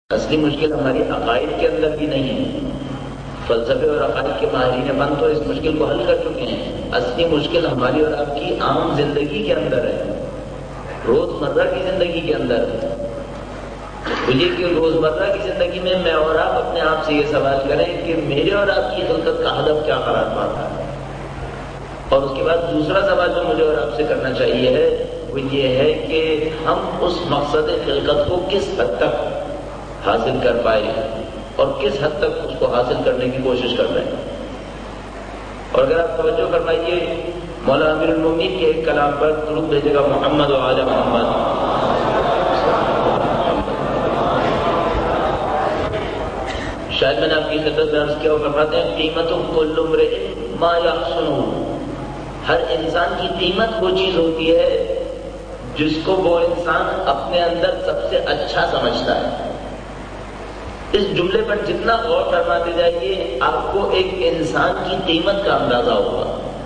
اصلی مشکل ہماری عقائد کے اندر بھی نہیں ہے. فلسفے اور عقائد کے ماہرین فن تو اس مشکل کو حل کر چکے ہیں. اصلی مشکل ہماری اور آپ کی عام زندگی کے اندر ہے، روزمرہ کی زندگی کے اندر ہے. یہ کہ روزمرہ کی زندگی میں اور آپ اپنے آپ سے یہ سوال کریں کہ میرے اور آپ کی خلقت کا ہدف کیا قرار پاتا ہے. اور اس کے بعد دوسرا سوال جو مجھے اور آپ سے کرنا چاہیے ہے وہ یہ ہے کہ ہم اس مقصد خلقت کو کس حد تک حاصل کر پائے اور کس حد تک اس کو حاصل کرنے کی کوشش کر رہے ہیں. اور اگر آپ توجہ فرمائیے مولا امیر المومنین کے ایک کلام پر درود بھیجے گا محمد و آل محمد. شاید میں نے آپ کی خدمت میں عرض کیا اور فرماتے ہیں قیمت کل امرئ ما یحسنہ. ہر انسان کی قیمت وہ چیز ہوتی ہے جس کو وہ انسان اپنے اندر سب سے اچھا سمجھتا ہے. اس جملے پر جتنا غور فرماتے جائیے آپ کو ایک انسان کی قیمت کا اندازہ ہوگا.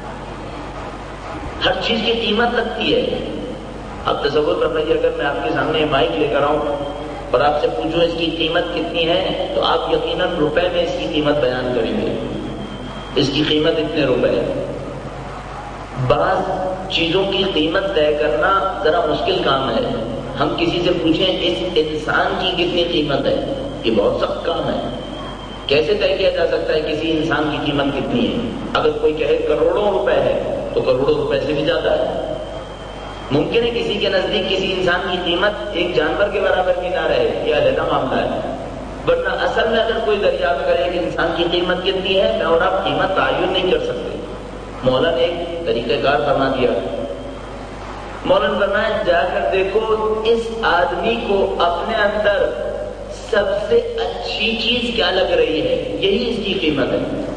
ہر چیز کی قیمت لگتی ہے. آپ تصور فرمائیے اگر میں آپ کے سامنے مائک لے کر آؤں اور آپ سے پوچھوں اس کی قیمت کتنی ہے تو آپ یقیناً روپے میں اس کی قیمت بیان کریں گے. اس کی قیمت اتنے روپے ہے. بعض چیزوں کی قیمت طے کرنا ذرا مشکل کام ہے. ہم کسی سے پوچھیں اس انسان کی کتنی قیمت ہے، یہ بہت سخت کام ہے. کیسے طے کیا جا سکتا ہے کسی انسان کی قیمت کتنی ہے؟ اگر کوئی کہے کروڑوں روپے ہے تو کروڑوں روپے سے بھی زیادہ ہے. ممکن ہے کسی کے نزدیک کسی انسان کی قیمت ایک جانور کے برابر بھی نہ رہے، یہ علیحدہ معاملہ ہے. ورنہ اصل میں اگر کوئی دریافت کرے کہ انسان کی قیمت کتنی ہے، میں اور آپ قیمت تعین نہیں کر سکتے. مولا نے ایک طریقہ کار فرما دیا. مولا نے فرمایا جا کر دیکھو اس آدمی کو اپنے اندر سب سے اچھی چیز کیا لگ رہی ہے، یہی اس کی قیمت ہے.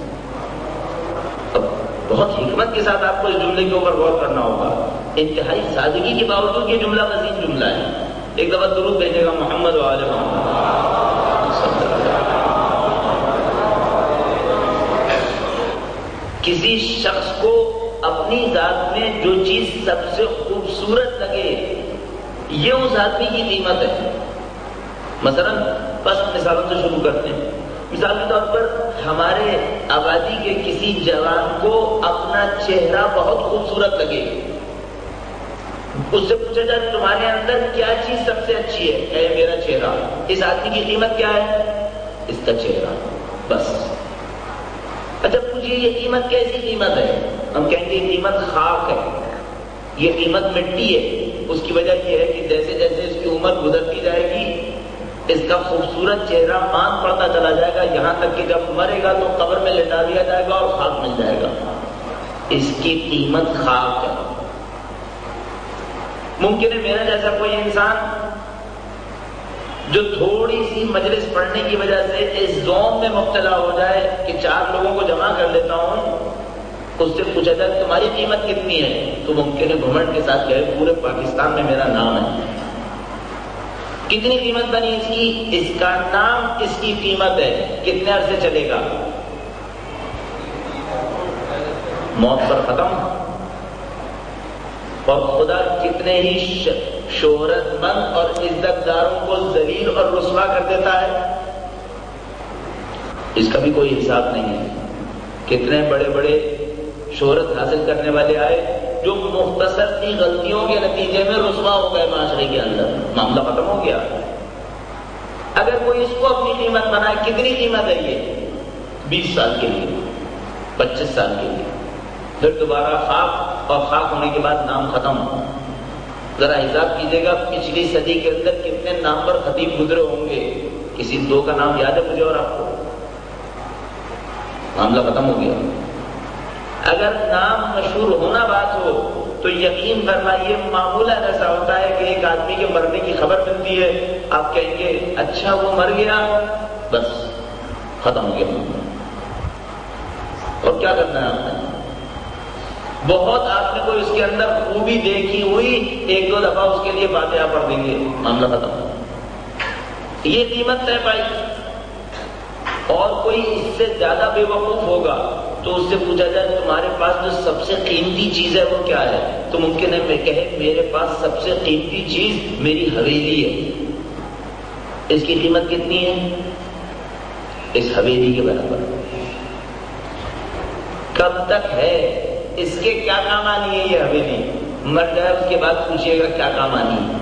اب بہت حکمت کے ساتھ آپ کو اس جملے کے اوپر غور کرنا ہوگا. انتہائی سادگی کے باوجود یہ جملہ مزید جملہ ہے. ایک دفعہ درود بھیجے گا محمد و آل محمد. کسی شخص کو اپنی ذات میں جو چیز سب سے خوبصورت لگے یہ اس آدمی کی قیمت ہے. مثلا بس مثالوں سے شروع کرتے ہیں. مثال کے طور پر ہمارے آبادی کے کسی جوان کو اپنا چہرہ بہت خوبصورت لگے. اس سے پوچھا جائے تمہارے اندر کیا چیز سب سے اچھی ہے؟ اے میرا چہرہ. اس آدمی کی قیمت کیا ہے؟ اس کا چہرہ. بس. اچھا پوچھئے یہ قیمت کیسی قیمت ہے؟ ہم کہیں گے یہ قیمت خاک ہے، یہ قیمت مٹی ہے. اس کی وجہ یہ ہے کہ جیسے جیسے اس کی عمر گزرتی جائے گی اس کا خوبصورت چہرہ مان پڑتا چلا جائے گا، یہاں تک کہ جب مرے گا تو قبر میں لٹا دیا جائے گا اور خاک مل جائے گا. اس کی قیمت خاک ہے. ممکن ہے میرا جیسا کوئی انسان جو تھوڑی سی مجلس پڑھنے کی وجہ سے اس زوم میں مبتلا ہو جائے کہ 4 لوگوں کو جمع کر لیتا ہوں، اس سے پوچھا جائے تمہاری قیمت کتنی ہے تو ممکن ہے گھمنڈ کے ساتھ کہے پورے پاکستان میں میرا نام ہے. کتنی قیمت بنی اس کی؟ اس کا نام اس کی قیمت ہے. کتنے عرصے چلے گا؟ موت پر ختم. اور خدا کتنے ہی شہرت مند اور عزت داروں کو ذلیل اور رسوا کر دیتا ہے، اس کا بھی کوئی حساب نہیں ہے. کتنے بڑے بڑے شہرت حاصل کرنے والے آئے جو مختصر سی غلطیوں کے نتیجے میں رسوا ہو گئے معاشرے کے اندر. معاملہ ختم ہو گیا. اگر کوئی اس کو اپنی قیمت بنائے، کتنی قیمت ہے یہ؟ 20 سال کے لیے، 25 سال کے لیے، پھر دوبارہ خاک، اور خاک ہونے کے بعد نام ختم. ذرا حساب کیجیے گا پچھلی صدی کے اندر کتنے نامور خطیب گزرے ہوں گے. کسی 2 کا نام یاد ہے مجھے اور آپ کو؟ معاملہ ختم ہو گیا. اگر نام مشہور ہونا بات ہو تو یقین فرمائیے معمولاً ایسا ہوتا ہے کہ ایک آدمی کے مرنے کی خبر ملتی ہے، آپ کہیں گے اچھا وہ مر گیا، بس ختم ہو گیا. اور کیا کرنا ہے آپ نے؟ بہت آپ نے کوئی اس کے اندر خوبی دیکھی ہوئی، 1-2 دفعہ اس کے لیے فاتحہ پڑھ دیں گے، معاملہ ختم. یہ قیمت طے پائی. اور کوئی اس سے زیادہ بے وقوف ہوگا تو اس سے پوچھا جائے تمہارے پاس جو سب سے قیمتی چیز ہے وہ کیا ہے؟ تو ممکن ہے میں کہے میرے پاس سب سے قیمتی چیز میری حویلی ہے. اس کی قیمت کتنی ہے؟ اس حویلی کے برابر. کب تک ہے؟ اس کے کیا کام آنی ہے یہ حویلی؟ مر جائے اس کے بعد پوچھیے گا کیا کام آنی ہے.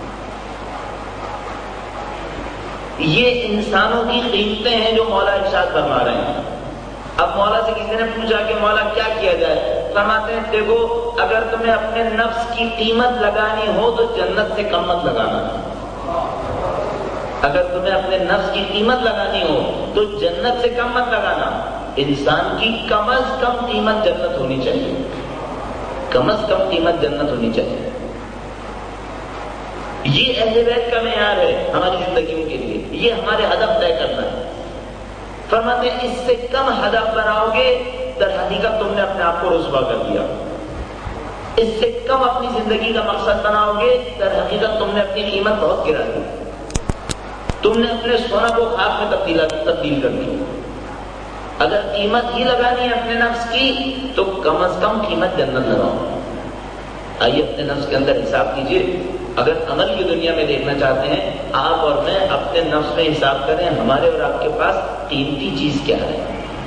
یہ انسانوں کی قیمتیں ہیں جو مولا ارشاد فرما رہے ہیں. اب مولا سے کسی نے پوچھا کہ مولا کیا کیا جائے؟ فرماتے ہیں دیکھو اگر تمہیں اپنے نفس کی قیمت لگانی ہو تو جنت سے کم مت لگانا. اگر تمہیں اپنے نفس کی قیمت لگانی ہو تو جنت سے کم مت لگانا. انسان کی کم از کم قیمت جنت ہونی چاہیے. کم از کم قیمت جنت ہونی چاہیے. یہ اہل بیت کا معیار ہے ہماری زندگیوں کے لیے. یہ ہمارے ہدف طے کرنا ہے. فرماتے ہیں اس سے کم ہدف بناؤ گے در حقیقت تم نے اپنے آپ کو رسوا کر دیا. اس سے کم اپنی زندگی کا مقصد بناؤ گے در حقیقت تم نے اپنی قیمت بہت گرا دی. تم نے اپنے سونا کو خاک میں تبدیل کر دی. اگر قیمت ہی لگانی ہے اپنے نفس کی تو کم از کم قیمت جنت لگاؤ. آئیے اپنے نفس کے اندر حساب کیجیے. اگر عمل کی دنیا میں دیکھنا چاہتے ہیں آپ اور میں اپنے نفس میں حساب کریں ہمارے اور آپ کے پاس قیمتی چیز کیا ہے.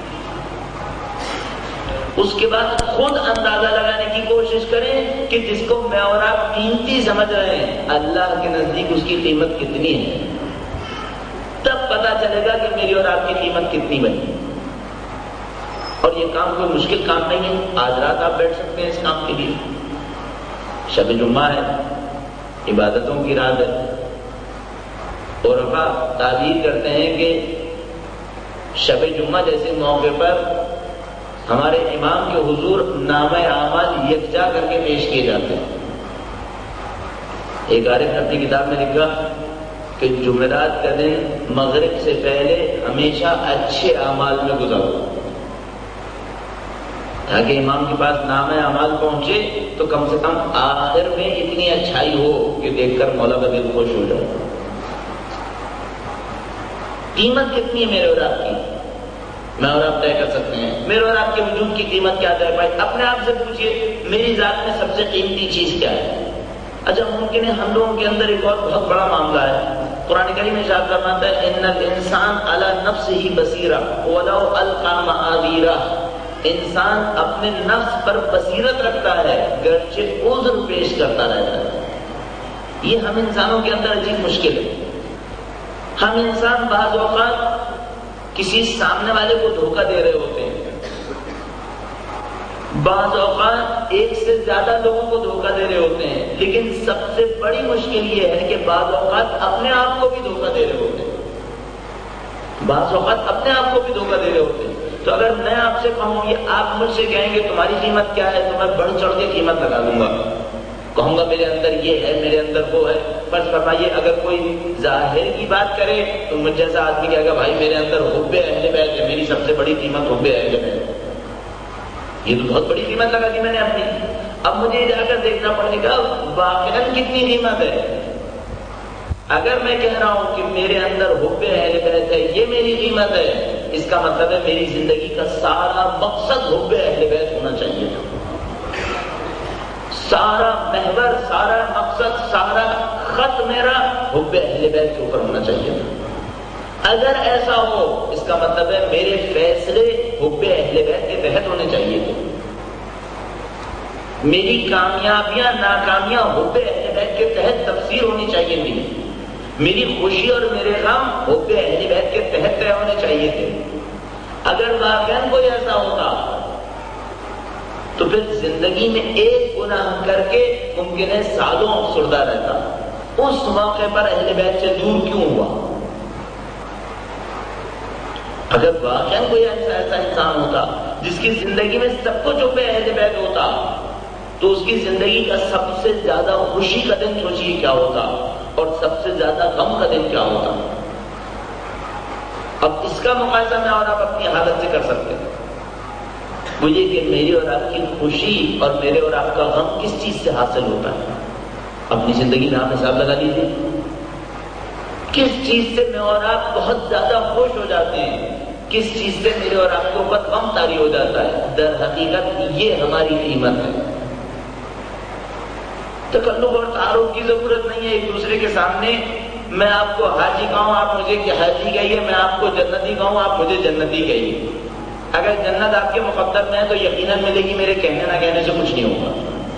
اس کے بعد خود اندازہ لگانے کی کوشش کریں کہ جس کو میں اور آپ قیمتی سمجھ رہے ہیں اللہ کے نزدیک اس کی قیمت کتنی ہے. تب پتا چلے گا کہ میری اور آپ کی قیمت کتنی بنی. اور یہ کام کوئی مشکل کام نہیں ہے. آج رات آپ بیٹھ سکتے ہیں اس کام کے لیے. شب جمعہ ہے, عبادتوں کی رات ہے. اور آپ تعبیر کرتے ہیں کہ شب جمعہ جیسے موقع پر ہمارے امام کے حضور نامہ اعمال یکجا کر کے پیش کیے جاتے ہیں. ایک عارف نے اپنی کتاب میں لکھا کہ جمعرات کا دن مغرب سے پہلے ہمیشہ اچھے اعمال میں گزارو تاکہ امام کے پاس نامہ اعمال پہنچے تو کم سے کم آخر میں اتنی اچھائی ہو کہ دیکھ کر مولا کا دل خوش ہو جائے. قیمت کتنی ہے میرے اور آپ کی؟ میں اور آپ طے کر سکتے ہیں. میرے اور آپ کے وجود کی قیمت کیا طے پائے؟ اپنے آپ سے پوچھئے میری ذات میں سب سے قیمتی چیز کیا ہے؟ اچھا ممکن ہے ہم لوگوں کے اندر ایک اور بہت بڑا معاملہ ہے. قرآن کریم میں ارشاد فرماتا ہے ان الانسان علی نفسہ بصیرہ ولو القی معاذیرہ. انسان اپنے نفس پر بصیرت رکھتا ہے گرچہ عذر پیش کرتا رہتا ہے. یہ ہم انسانوں کے اندر عجیب مشکل ہے. ہم انسان بعض اوقات کسی سامنے والے کو دھوکہ دے رہے ہوتے ہیں, بعض اوقات ایک سے زیادہ لوگوں کو دھوکہ دے رہے ہوتے ہیں, لیکن سب سے بڑی مشکل یہ ہے کہ بعض اوقات اپنے آپ کو بھی دھوکہ دے رہے ہوتے ہیں. بعض اوقات اپنے آپ کو بھی دھوکہ دے رہے ہوتے ہیں. تو اگر میں آپ سے کہوں یہ آپ مجھ سے کہیں گے تمہاری قیمت کیا ہے تو میں بڑھ چڑھ کے قیمت لگا دوں گا. کہوں گا میرے اندر یہ ہے, میرے اندر وہ ہے. فرض فرمائیے اگر کوئی ظاہر کی بات کرے تو مجھ جیسا آدمی کہے گا بھائی میرے اندر حب اہل بیت ہے, میری سب سے بڑی قیمت حب اہل بیت ہے. یہ تو بہت بڑی قیمت لگا دی میں نے اپنی. اب مجھے جا کر دیکھنا پڑے گا واقعاً کتنی قیمت ہے. اگر میں کہہ رہا ہوں کہ میرے اندر حب اہل بیت ہے یہ میری قیمت ہے, اس کا مطلب ہے میری زندگی کا سارا مقصد حب اہل بیت ہونا چاہیے. سارا محور, سارا مقصد, سارا خط میرا حب اہل بیت کے اوپر ہونا چاہیے. اگر ایسا ہو اس کا مطلب ہے میرے فیصلے حب اہل بیت کے تحت ہونے چاہیے تھے. میری کامیابیاں ناکامیاں حب اہل بیت کے تحت تفسیر ہونی چاہیے تھی. میری خوشی اور میرے غم حب اہل بیت کے تحت طے ہونے چاہیے تھے. اگر واقعاً کوئی ایسا ہوتا تو پھر زندگی میں ایک گناہ کر کے ممکن ہے سالوں افسردہ رہتا. اس موقع پر اہل بیت سے دور کیوں ہوا؟ اگر واقعاً کوئی ایسا انسان ہوتا جس کی زندگی میں سب کچھ حب اہل بیت ہوتا تو اس کی زندگی کا سب سے زیادہ خوشی کا دن سوچیے کیا ہوتا اور سب سے زیادہ غم کا دن کیا ہوتا. اب اس کا مقایسہ میں اور آپ اپنی حالت سے کر سکتے ہیں. وہ یہ کہ میری اور آپ کی خوشی اور میرے اور آپ کا غم کس چیز سے حاصل ہوتا ہے. اپنی زندگی میں آپ حساب لگا لیجیے کس چیز سے میں اور آپ بہت زیادہ خوش ہو جاتے ہیں, کس چیز سے میرے اور آپ کے اوپر غم طاری ہو جاتا ہے. در حقیقت یہ ہماری قیمت ہے. تکلف اور تعارف کی ضرورت نہیں ہے. ایک دوسرے کے سامنے میں آپ کو حاجی کہوں آپ مجھے کہ حاجی کہیے، میں آپ کو جنتی کہوں آپ مجھے جنتی کہیے، اگر جنت آپ کے مقدر میں ہے تو یقیناً ملے گی، میرے کہنے نہ کہنے سے کچھ نہیں ہوگا۔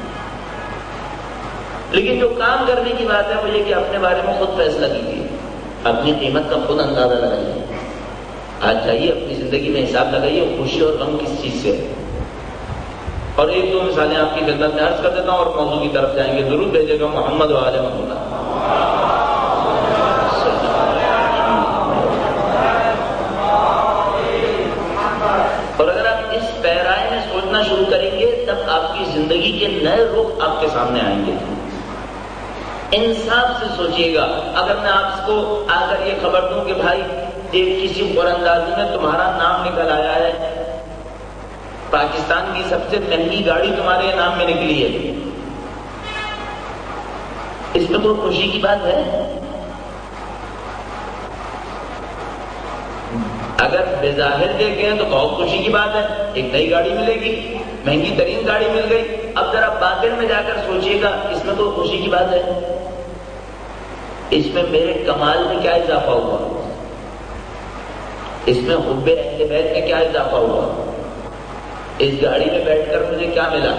لیکن جو کام کرنے کی بات ہے وہ یہ کہ اپنے بارے میں خود فیصلہ کیجیے، اپنی قیمت کا خود اندازہ لگائیے۔ آج جائیے اپنی زندگی میں حساب لگائیے خوشی اور غم کس چیز سے ہے۔ اور ایک دو مثالیں آپ کی خدمت میں عرض کر دیتا ہوں اور موضوع کی طرف جائیں گے۔ درود بھیجے گا محمد و آل محمد۔ اور اگر آپ اس پیرائے میں سوچنا شروع کریں گے تب آپ کی زندگی کے نئے رخ آپ کے سامنے آئیں گے۔ انصاف سے سوچیے گا، اگر میں آپ کو آ کر یہ خبر دوں کہ بھائی ایک کسی قراندازی میں تمہارا نام نکل آیا ہے، پاکستان کی سب سے مہنگی گاڑی تمہارے نام میں نکلی ہے، اس میں کوئی خوشی کی بات ہے؟ اگر بظاہر دیکھیں تو بہت خوشی کی بات ہے، ایک نئی گاڑی ملے گی، مہنگی ترین گاڑی مل گئی۔ اب ذرا باطن میں جا کر سوچیے گا اس میں کوئی خوشی کی بات ہے؟ اس میں میرے کمال میں کیا اضافہ ہوا؟ اس میں حب اہل بیت میں کیا اضافہ ہوا؟ اس گاڑی میں بیٹھ کر مجھے کیا ملا؟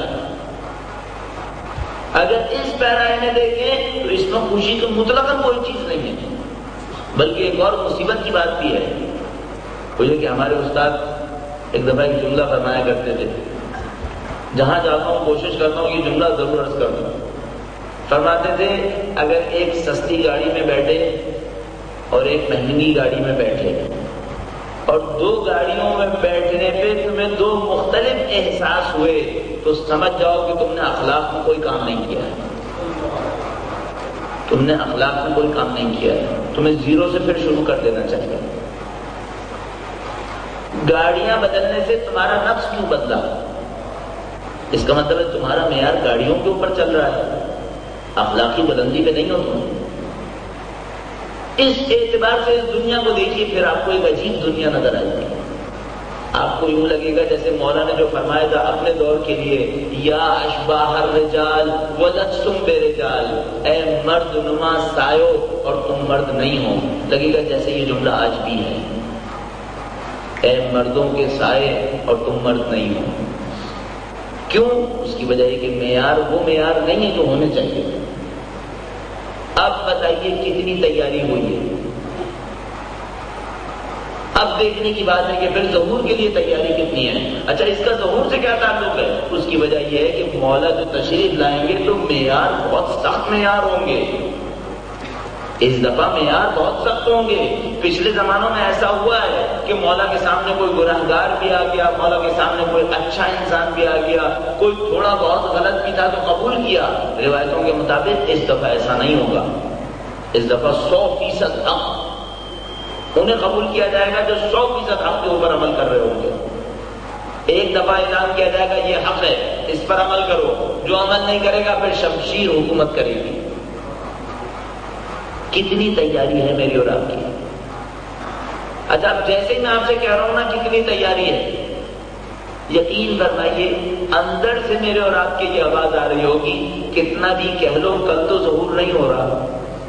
اگر اس پیرائے میں دیکھیں تو اس میں خوشی تو مطلقاً کوئی چیز نہیں ہے، بلکہ ایک اور مصیبت کی بات بھی ہے۔ وہ یہ کہ ہمارے استاد ایک دفعہ ایک جملہ فرمایا کرتے تھے، جہاں جاتا ہوں کوشش کرتا ہوں یہ جملہ ضرور عرض کر دوں۔ فرماتے تھے اگر ایک سستی گاڑی میں بیٹھے اور ایک مہنگی گاڑی میں بیٹھے اور دو گاڑیوں میں بیٹھنے پہ تمہیں دو مختلف احساس ہوئے تو سمجھ جاؤ کہ تم نے اخلاق میں کوئی کام نہیں کیا ہے، تم نے اخلاق میں کوئی کام نہیں کیا ہے، تمہیں زیرو سے پھر شروع کر دینا چاہیے۔ گاڑیاں بدلنے سے تمہارا نفس کیوں بدلا؟ اس کا مطلب ہے تمہارا معیار گاڑیوں کے اوپر چل رہا ہے، اخلاقی بلندی پہ نہیں ہو تم۔ اس اعتبار سے اس دنیا کو دیکھیے، پھر آپ کو ایک عجیب دنیا نظر آئے گی۔ آپ کو یوں لگے گا جیسے مولا نے جو فرمایا تھا اپنے دور کے لیے، یا اشباہ الرجال ولستم برجال، اے مرد نما سایو اور تم مرد نہیں ہو، لگے گا جیسے یہ جملہ آج بھی ہے، اے مردوں کے سائے اور تم مرد نہیں ہو۔ کیوں؟ اس کی وجہ ہے کہ معیار وہ معیار نہیں ہے جو ہونے چاہیے۔ اب بتائیے کتنی تیاری ہوئی ہے؟ اب دیکھنے کی بات ہے کہ پھر ظہور کے لیے تیاری کتنی ہے۔ اچھا اس کا ظہور سے کیا تعلق ہے؟ اس کی وجہ یہ ہے کہ مولا جو تشریف لائیں گے تو معیار بہت سخت معیار ہوں گے، اس دفعہ معیار بہت سخت ہوں گے۔ پچھلے زمانوں میں ایسا ہوا ہے کہ مولا کے سامنے کوئی گنہگار بھی آ گیا، مولا کے سامنے کوئی اچھا انسان بھی آ گیا، کوئی تھوڑا بہت غلط بھی تھا تو قبول کیا۔ روایتوں کے مطابق اس دفعہ ایسا نہیں ہوگا، اس دفعہ 100% حق انہیں قبول کیا جائے گا جو 100% حق کے اوپر عمل کر رہے ہوں گے۔ ایک دفعہ اعلان کیا جائے گا یہ حق ہے، اس پر عمل کرو، جو عمل نہیں کرے گا پھر شمشیر حکومت کرے گی۔ کتنی تیاری ہے میری اور آپ کی؟ اچھا اب جیسے ہی میں آپ سے کہہ رہا ہوں نا کتنی تیاری ہے، یقین فرمائیے اندر سے میرے اور آپ کے یہ آواز آ رہی ہوگی کتنا بھی کہہ لو کل تو ظہور نہیں ہو رہا۔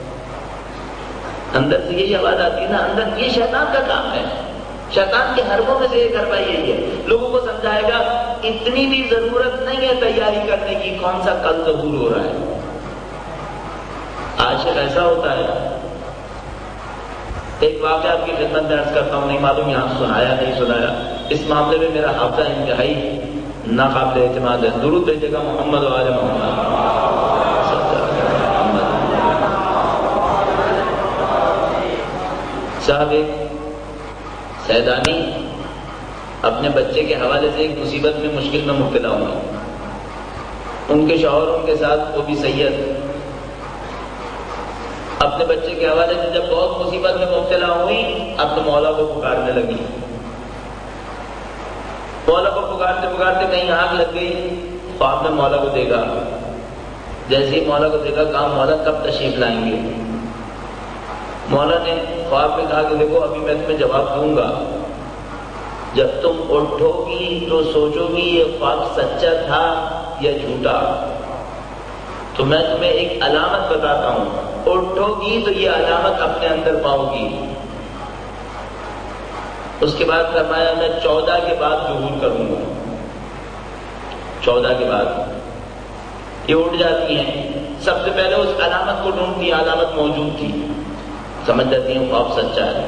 اندر سے یہی آواز آتی ہے نا، اندر یہ شیطان کا کام ہے، شیطان کے حربوں میں سے ایک حربہ یہی ہے، لوگوں کو سمجھائے گا اتنی بھی ضرورت نہیں ہے تیاری کرنے کی، کون سا کل ظہور ہو رہا ہے۔ عاشق ایسا ہوتا ہے، ایک واقعہ آپ کی خدمت میں عرض کرتا ہوں، نہیں معلوم یہاں سنایا نہیں سنایا، اس معاملے میں میرا حافظہ انتہائی ناقابل اعتماد ہے۔ درود بھیجے گا محمد و آل محمد۔ صاحب ایک سیدانی اپنے بچے کے حوالے سے ایک مصیبت میں مشکل میں مبتلا ہوئی، ان کے شوہر ان کے ساتھ وہ بھی سید، اپنے بچے کے حوالے سے جب بہت مصیبت میں مبتلا ہوئی اب تو مولا کو پکارنے لگی، مولا کو پکارتے پکارتے کہیں آگ لگ گئی، خواب میں مولا کو دیکھا، جیسے ہی مولا کو دیکھا کہا مولا کب تشریف لائیں گے؟ مولا نے خواب میں کہا کہ دیکھو ابھی میں تمہیں جواب دوں گا، جب تم اٹھو گی تو سوچو گی یہ خواب سچا تھا یا جھوٹا، تو میں تمہیں ایک علامت بتاتا ہوں، اٹھو گی تو یہ علامت اپنے اندر پاؤ گی۔ اس کے بعد فرمایا میں 14 کے بعد ظہور کروں گا۔ 14 کے بعد یہ اٹھ جاتی ہیں، سب سے پہلے اس علامت کو ڈھونڈتی ہیں، علامت موجود تھی، سمجھ جاتی ہیں خواب سچا ہے۔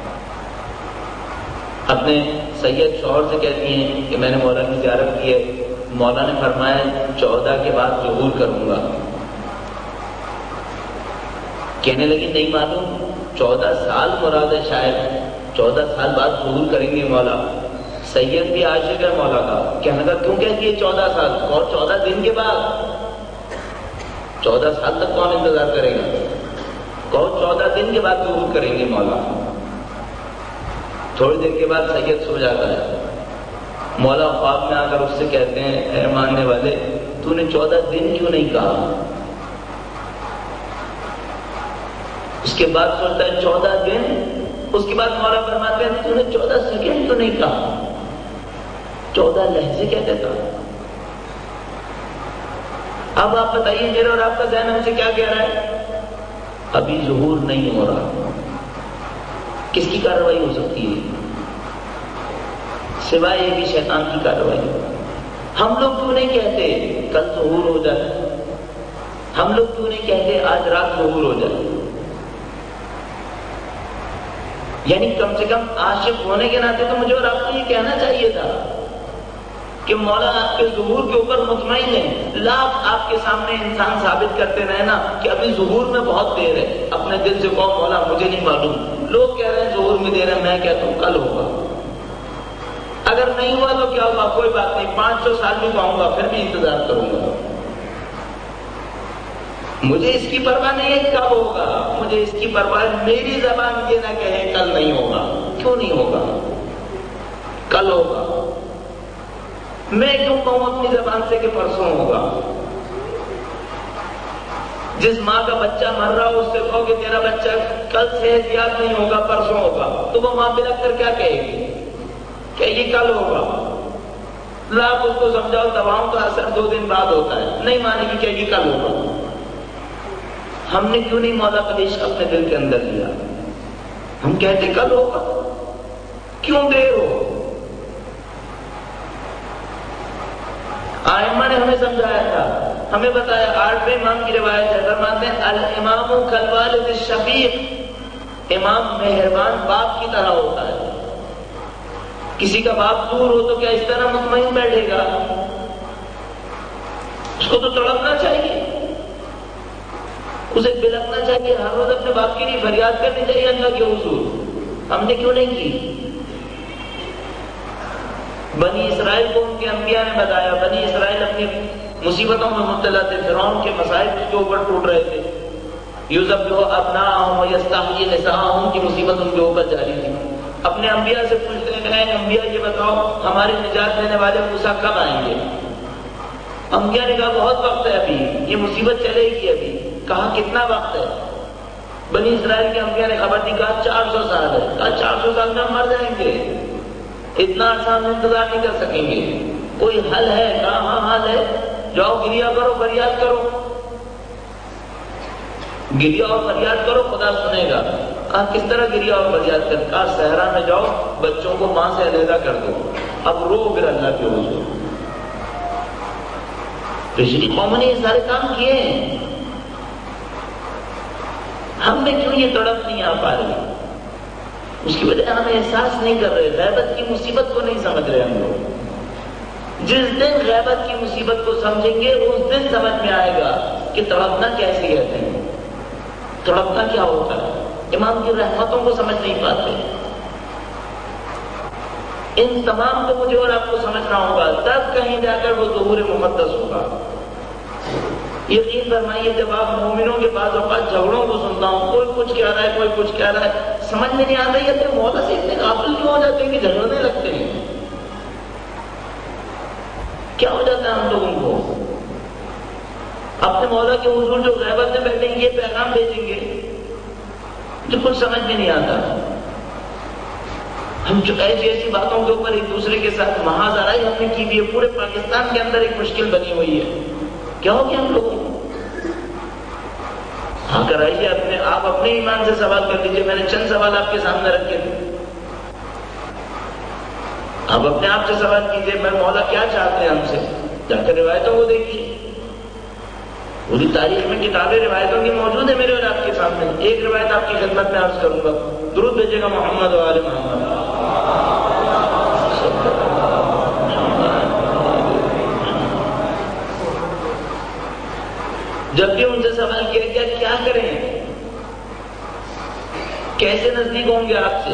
اپنے سید شوہر سے کہتی ہیں کہ میں نے مولا کی زیارت کی ہے، مولا نے فرمایا 14 کے بعد ظہور کروں گا۔ کہنے لگی نہیں معلوم، 14 سال مراد ہے، شاید 14 سال بعد ظہور کریں گے مولا۔ سید بھی عاشق ہے مولا کا، کہنے لگا کیوں کہتی ہے 14 سال، اور 14 دن کے بعد؟ 14 سال تک کون انتظار کرے گا؟ کہو 14 دن کے بعد ظہور کریں گے مولا۔ تھوڑی دیر کے بعد سید سو جاتا ہے، مولا خواب میں آ کر اس سے کہتے ہیں اے ماننے والے، تو نے 14 دن کیوں نہیں کہا؟ اس کے بعد سوچتا ہے 14 دن، اس کے بعد مولا فرماتے ہیں تو نے 14 سیکنڈ کیوں نہیں کہا؟ 14 لہجے کہتے تھا۔ اب آپ بتائیے میرا اور آپ کا ذہن ہم سے کیا کہہ رہا ہے؟ ابھی ظہور نہیں ہو رہا۔ کس کی کارروائی ہو سکتی ہے سوائے یہ کہ شیطان کی کارروائی؟ ہم لوگ کیوں نہیں کہتے کل ظہور ہو جائے؟ ہم لوگ کیوں نہیں کہتے آج رات ظہور ہو جائے؟ یعنی کم سے کم عاشق ہونے کے ناطے تو مجھے اور آپ کو یہ کہنا چاہیے تھا کہ مولا آپ کے ظہور کے اوپر مطمئن ہے۔ لاکھ آپ کے سامنے انسان ثابت کرتے رہے نا کہ ابھی ظہور میں بہت دیر ہے، اپنے دل سے کہو مولا مجھے نہیں معلوم، لوگ کہہ رہے ہیں ظہور میں دیر ہے، میں کہتا ہوں کل ہوگا۔ اگر نہیں ہوا تو کیا ہوا، کوئی بات نہیں، 500 سال بھی پاؤں گا، پھر بھی انتظار کروں گا۔ مجھے اس کی پرواہ نہیں ہے کب ہوگا، مجھے اس کی پرواہ ہے میری زبان یہ نہ کہے کل نہیں ہوگا۔ کیوں نہیں ہوگا؟ کل ہوگا۔ میں کیوں کہوں اپنی زبان سے کہ پرسوں ہوگا؟ جس ماں کا بچہ مر رہا ہو اس سے کہو کہ تیرا بچہ کل صحت یاب نہیں ہوگا، پرسوں ہوگا، تو وہ ماں بلک کر کیا کہے گی کہ یہ کل ہوگا؟ لاکھ اس کو سمجھاؤ دواؤں کا اثر 2 دن بعد ہوتا ہے، نہیں مانے گی کہ یہ کل ہوگا۔ ہم نے کیوں نہیں مولا کا عشق اپنے دل کے اندر لیا؟ ہم کہتے کل ہوگا، کیوں دیر ہو؟ ائمہ نے ہمیں سمجھایا تھا، ہمیں بتایا، 8ویں امام کی روایت ہے، فرماتے ہیں الامام کالوالد الشفیق، امام مہربان باپ کی طرح ہوتا ہے۔ کسی کا باپ دور ہو تو کیا اس طرح مطمئن بیٹھے گا؟ اس کو تو تڑپنا چاہیے، اسے بلکنا چاہیے، ہر روز اپنے باپ کے لیے فریاد کرنی چاہیے اللہ کے حضور۔ ہم نے کیوں نہیں کی؟ بنی اسرائیل کو ان کے انبیاء نے بتایا، بنی اسرائیل اپنی مصیبتوں میں مبتلا تھے، فرعون کے مصائب کے اوپر ٹوٹ رہے تھے، یذبح ابناءہم ویستحیی نساءہم کی مصیبت ان کے اوپر جاری تھی۔ اپنے انبیاء سے پوچھتے ہیں اے انبیاء یہ بتاؤ ہماری نجات دینے والے موسیٰ کب آئیں گے؟ انبیاء نے کہا بہت وقت ہے، ابھی یہ مصیبت چلے گی ابھی۔ کہا کتنا وقت ہے؟ بنی اسرائیل کے انبیاء نے خبر دی، کہا 400 سال ہے۔ کہا 400 سال میں ہم مر جائیں گے، اتنا آسان انتظار نہیں کر سکیں گے، کوئی حل ہے؟ کہا ہاں حل ہے، جاؤ گریا کرو، فریاد کرو، گریا اور فریاد کرو، خدا سنے گا۔ کہا کس طرح گریا اور فریاد کر؟ کہا صحرا میں جاؤ، بچوں کو ماں سے علیحدہ کر دو، اب رو پھر اللہ کے حضور۔ پچھلی قوموں نے یہ سارے کام کیے ہیں، ہم میں کیوں یہ تڑپ نہیں آ پا رہی؟ اس کی وجہ ہم احساس نہیں کر رہے، غیبت کی مصیبت کو نہیں سمجھ رہے ہم لوگ۔ جس دن غیبت کی مصیبت کو سمجھیں گے اس دن سمجھ میں آئے گا کہ تڑپنا کیسے کہتے ہیں، تڑپنا کیا ہوتا ہے۔ امام کی رحمتوں کو سمجھ نہیں پاتے، ان تمام کو مجھے اور آپ کو سمجھنا ہوگا، تب کہیں جا کر وہ ظہور مقدس ہوگا۔ یقین فرمائیے جب آپ مومنوں کے بعض اوقات جھگڑوں کو سنتا ہوں، کوئی کچھ کہہ رہا ہے، کوئی کچھ کہہ رہا ہے، سمجھ میں نہیں آتا یہ مولا سے اتنے غافل کیوں ہو جاتے ہیں کہ جھگڑنے لگتے ہیں؟ کیا ہو جاتا ہے ہم لوگوں کو؟ اپنے مولا کے حضور جو غیبت میں بیٹھیں گے یہ پیغام بھیجیں گے جو کچھ سمجھ میں نہیں آتا۔ ہم جو ایسی ایسی باتوں کے اوپر ایک دوسرے کے ساتھ محاذ آرائی ہم نے کی بھی ہے، پورے پاکستان کے اندر ایک مشکل بنی ہوئی ہے۔ کیا ہو گیا ہم لوگوں کو؟ آ کر آئیے، آپ اپنے ایمان سے سوال کر لیجیے. میں نے چند سوال آپ کے سامنے رکھے تھے، آپ اپنے آپ سے سوال کیجیے میں مولا کیا چاہتے ہیں ہم سے. جا کر روایتوں کو دیکھیے، پوری تاریخ میں کتابیں روایتوں کی موجود ہے میرے اور آپ کے سامنے. ایک روایت آپ کی خدمت میں عرض کروں گا، درود بھیجیے گا محمد و آل محمد. جب بھی ان سے سوال کیا گیا کیا کریں، کیسے نزدیک ہوں گے آپ سے،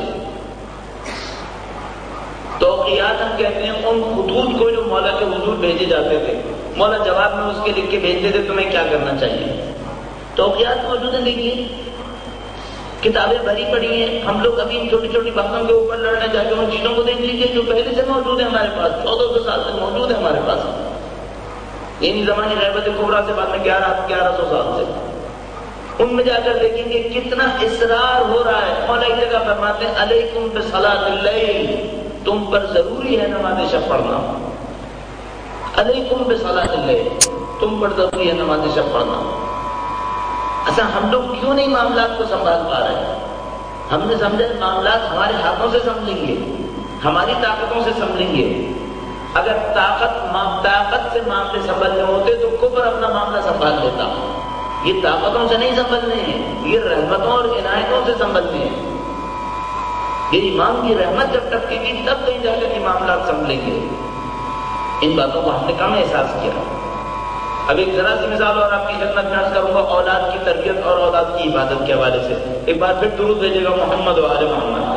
توقیات ہم کہتے ہیں ان خطوط کو جو مولا کے حضور بھیجے جاتے تھے. مولا جواب میں اس کے لکھ کے بھیجتے تھے تمہیں کیا کرنا چاہیے. توقیات موجود ہیں، دیکھیے کتابیں بھری پڑی ہیں. ہم لوگ ابھی ان چھوٹی چھوٹی باتوں کے اوپر لڑنے جاتے ہیں. ان چیزوں کو دیکھ لیجیے جو پہلے سے موجود ہے ہمارے پاس، 1400 سال سے موجود ہے ہمارے پاس. یعنی زمانی غیبت کبریٰ سے بعد میں 1100 سال سے ان میں جا کر دیکھیں گے کتنا اصرار ہو رہا ہے. مولا ایک جگہ فرماتے ہیں علیکم بصلاۃ اللیل، تم پر ضروری ہے نماز شب پڑھنا. علیکم بصلاۃ اللیل، تم پر ضروری ہے نماز شب پڑھنا. اچھا ہم لوگ کیوں نہیں معاملات کو سنبھال پا رہے ہیں؟ ہم نے سمجھا معاملات ہمارے ہاتھوں سے سمجھیں گے، ہماری طاقتوں سے سمجھیں گے. اگر طاقت سے معاملے سنبھلنے ہوتے تو کفر اپنا معاملہ سنبھال لیتا. یہ طاقتوں سے نہیں سنبھلنے ہیں، یہ رحمتوں اور عنایتوں سے سنبھلنے ہیں. یہ امام کی رحمت جب ٹپکے گی تب کہیں جا کر یہ معاملات سنبھلیں گے. ان باتوں کو ہم نے کم احساس کیا. اب ایک ذرا سی مثال اور آپ کی خدمت میں عرض کروں گا اولاد کی تربیت اور اولاد کی عبادت کے حوالے سے. ایک بار پھر درود بھیجیے گا محمد و آل محمد.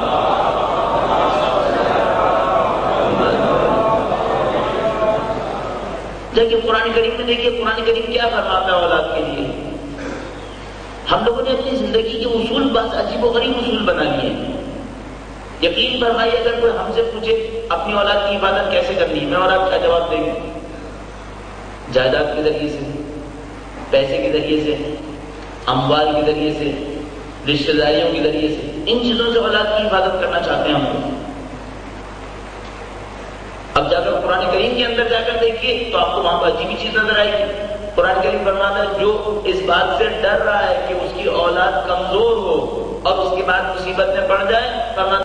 جبکہ قرآن کریم میں دیکھیے قرآن کریم کیا فرماتا ہے اولاد کے لیے. ہم لوگوں نے اپنی زندگی کے اصول بس عجیب و غریب اصول بنا لیے. یقین فرمائیے اگر کوئی ہم سے پوچھے اپنی اولاد کی عبادت کیسے کرنی ہے، میں اور آپ کیا جواب دیں گے؟ جائیداد کے ذریعے سے، پیسے کے ذریعے سے، اموال کے ذریعے سے، رشتہ داریوں کے ذریعے سے، ان چیزوں سے اولاد کی عبادت کرنا چاہتے ہیں ہم لوگ. اب جا کر قرآن کریم کے اندر جا کر دیکھیے تو آپ کو وہاں پر عجیب چیز نظر آئے گی. قرآن کریم فرماتا ہے جو اس بات سے ڈر رہا ہے کہ اس کی اولاد کمزور ہو اور اس کے بعد مصیبت میں پڑ جائے، فرماتا